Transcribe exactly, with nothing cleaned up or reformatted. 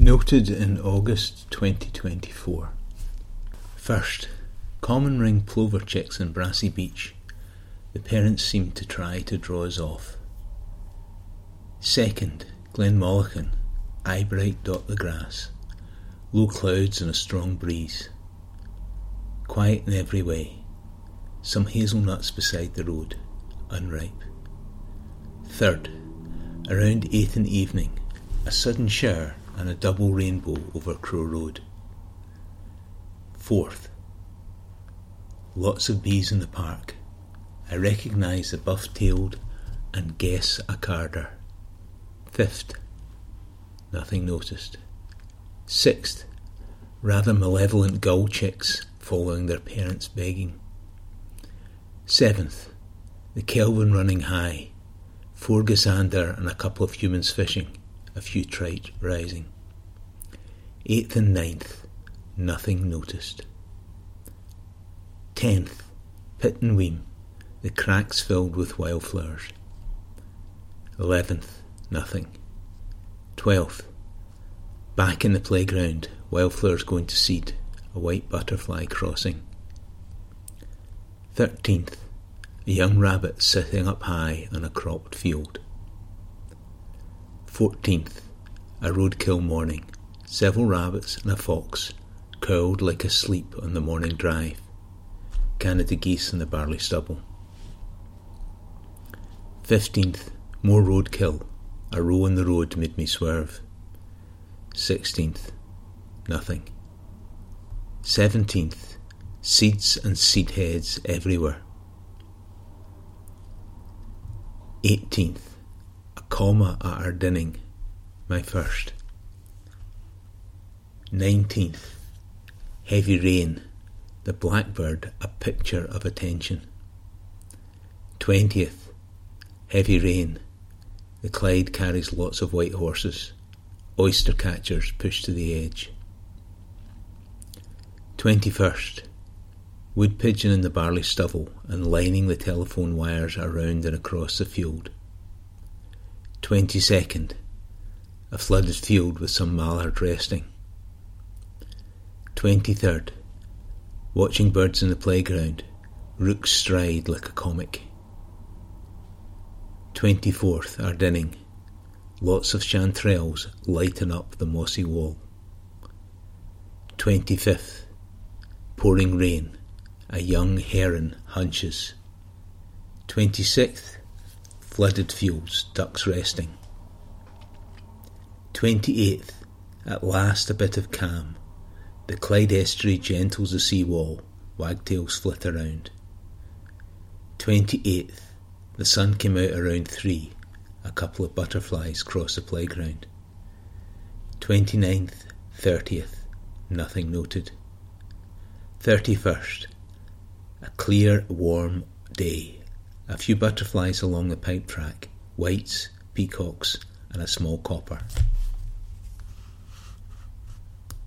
Noted in August twenty twenty-four. First, common ring plover chicks in Brassy Beach. The parents seem to try to draw us off. Second, Glenmollican, eyebright dot the grass. Low clouds and a strong breeze. Quiet in every way. Some hazelnuts beside the road, unripe. Third, around eight in the evening, a sudden shower and a double rainbow over Crow Road. Fourth, lots of bees in the park. I recognise the buff-tailed and guess a carder. Fifth, nothing noticed. Sixth, rather malevolent gull chicks following their parents begging. Seventh, the Kelvin running high, four Gazander and a couple of humans fishing, a few trite rising. Eighth and ninth, nothing noticed. Tenth, Pit and Weem, the cracks filled with wildflowers. Eleventh, nothing. Twelfth, back in the playground, wildflowers going to seed, a white butterfly crossing. Thirteenth, a young rabbit sitting up high on a cropped field. Fourteenth, a roadkill morning, several rabbits and a fox curled like asleep on the morning drive, Canada geese in the barley stubble. Fifteenth, more roadkill, a row in the road made me swerve. Sixteenth, nothing. Seventeenth, seeds and seed heads everywhere. Eighteenth, a comma at our dinning, my first. Nineteenth, heavy rain, the blackbird a picture of attention. Twentieth, heavy rain, the Clyde carries lots of white horses, oyster catchers pushed to the edge. Twenty-first, wood pigeon in the barley stubble and lining the telephone wires around and across the field. Twenty-second, a flooded field with some mallard resting. Twenty-third, watching birds in the playground, rooks stride like a comic. Twenty-fourth, Ardinning, lots of chanterelles lighten up the mossy wall. Twenty-fifth, pouring rain, a young heron hunches. Twenty-sixth, flooded fields, ducks resting. Twenty-eighth, at last a bit of calm, the Clyde estuary gentles the sea wall, wagtails flit around. Twenty-eighth, the sun came out around three, a couple of butterflies cross the playground. Twenty-ninth, thirtieth, nothing noted. Thirty-first, a clear, warm day, a few butterflies along the pipe track, whites, peacocks, and a small copper.